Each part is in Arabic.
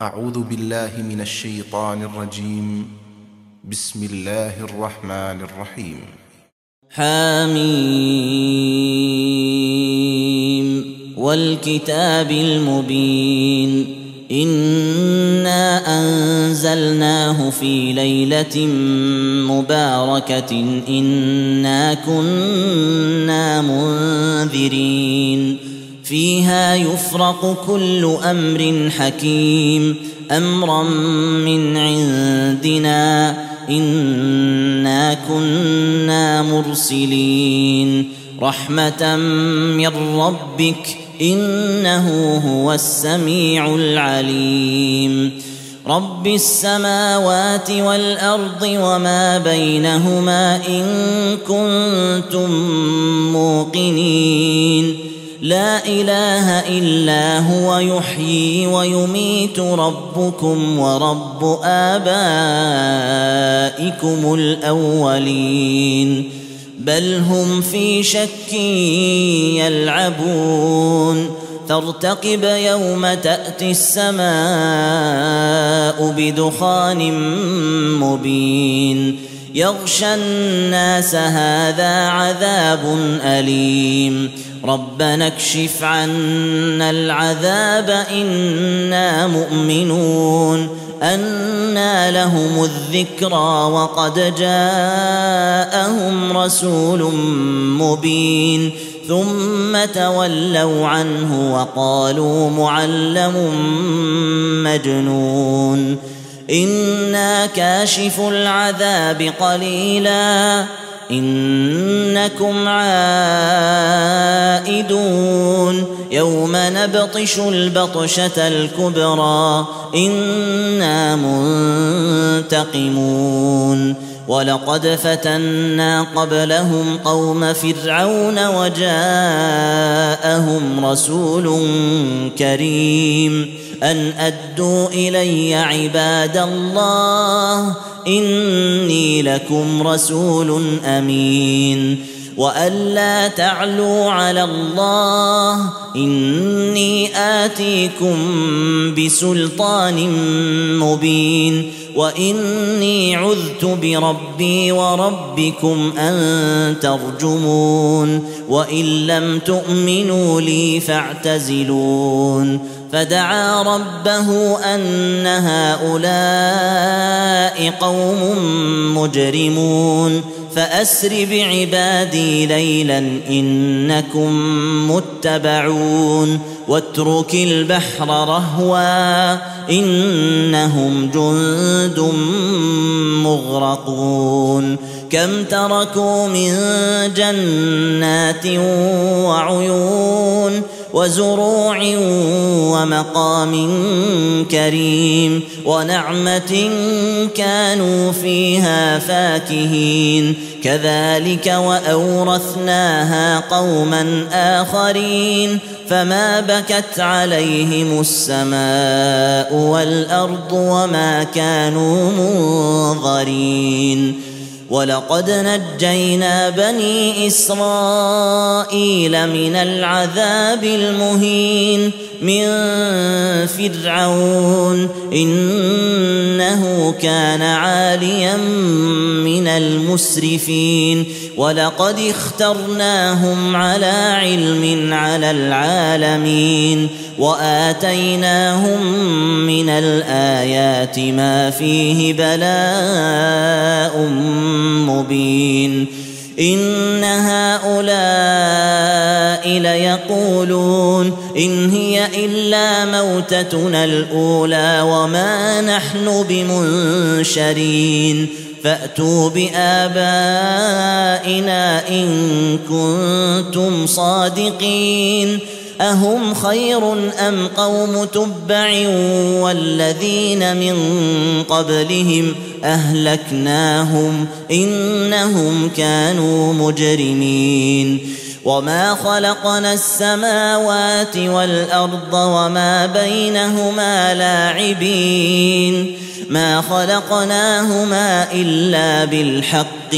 أعوذ بالله من الشيطان الرجيم. بسم الله الرحمن الرحيم. حميم والكتاب المبين إنا أنزلناه في ليلة مباركة إنا كنا منذرين فيها يفرق كل أمر حكيم أمرا من عندنا إنا كنا مرسلين رحمة من ربك إنه هو السميع العليم رب السماوات والأرض وما بينهما إن كنتم موقنين لا إله إلا هو يحيي ويميت ربكم ورب آبائكم الأولين بل هم في شك يلعبون فارتقب يوم تأتي السماء بدخان مبين يغشى الناس هذا عذاب أليم ربنا اكشف عنا العذاب إنا مؤمنون أنى لهم الذكرى وقد جاءهم رسول مبين ثم تولوا عنه وقالوا معلم مجنون إنا كاشف العذاب قليلا إنكم عائدون يوم نبطش البطشة الكبرى إنا منتقمون ولقد فتنا قبلهم قوم فرعون وجاءهم رسول كريم أن أدوا إلي عباد الله إني لكم رسول أمين وأن لا تعلوا على الله إني آتيكم بسلطان مبين وإني عذت بربي وربكم أن ترجمون وإن لم تؤمنوا لي فاعتزلون فدعا ربه أن هؤلاء قوم مجرمون فأسر بعبادي ليلا إنكم متبعون واترك البحر رهوا إنهم جند مغرقون كم تركوا من جنات وعيون وزروع ومقام كريم ونعمة كانوا فيها فاكهين كذلك وأورثناها قوما آخرين فما بكت عليهم السماء والأرض وما كانوا منظرين ولقد نجينا بني إسرائيل من العذاب المهين من فرعون إنه كان عاليا من المسرفين ولقد اخترناهم على علم على العالمين وآتيناهم من الآيات ما فيه بلاء مبين إن هؤلاء ليقولون إن هي إلا موتتنا الأولى وما نحن بمنشرين فأتوا بآبائنا إن كنتم صادقين أهم خير أم قوم تبع والذين من قبلهم أهلكناهم إنهم كانوا مجرمين وما خلقنا السماوات والأرض وما بينهما لاعبين ما خلقناهما إلا بالحق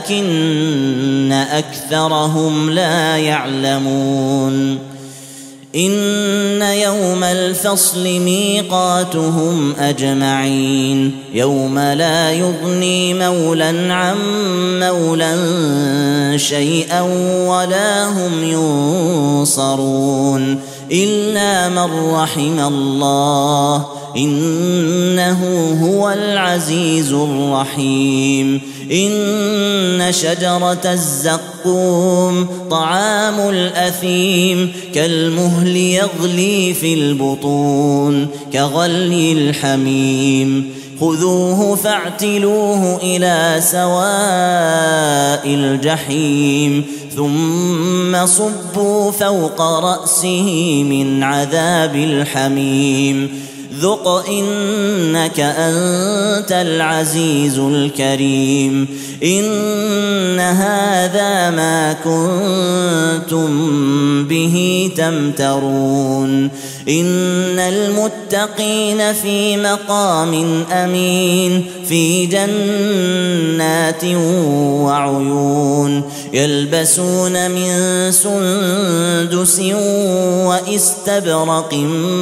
ولكن أكثرهم لا يعلمون إن يوم الفصل ميقاتهم أجمعين يوم لا يغني مولى عن مولى شيئا ولا هم ينصرون إلا من رحم الله إنه هو العزيز الرحيم إن شجرة الزقوم طعام الأثيم كالمهل يغلي في البطون كغلي الحميم خذوه فاعتلوه إلى سواء الجحيم ثم صبوا فوق رأسه من عذاب الحميم ذق إنك أنت العزيز الكريم إن هذا ما كنتم به تمترون إن المتقين في مقام أمين في جنات وعيون يلبسون من سندس واستبرق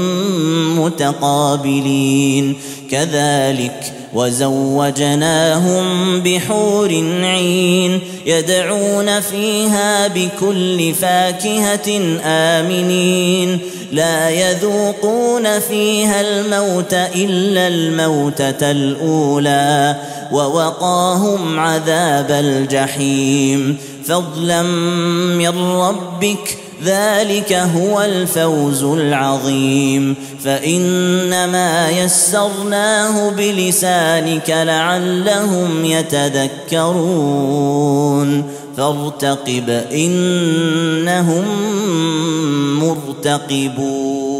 متقابلين كذلك وزوجناهم بحور عين يدعون فيها بكل فاكهة آمنين لا يذوقون فيها الموت إلا الموتة الأولى ووقاهم عذاب الجحيم فضلا من ربك ذلك هو الفوز العظيم فإنما يسرناه بلسانك لعلهم يتذكرون فارتقب إنهم مرتقبون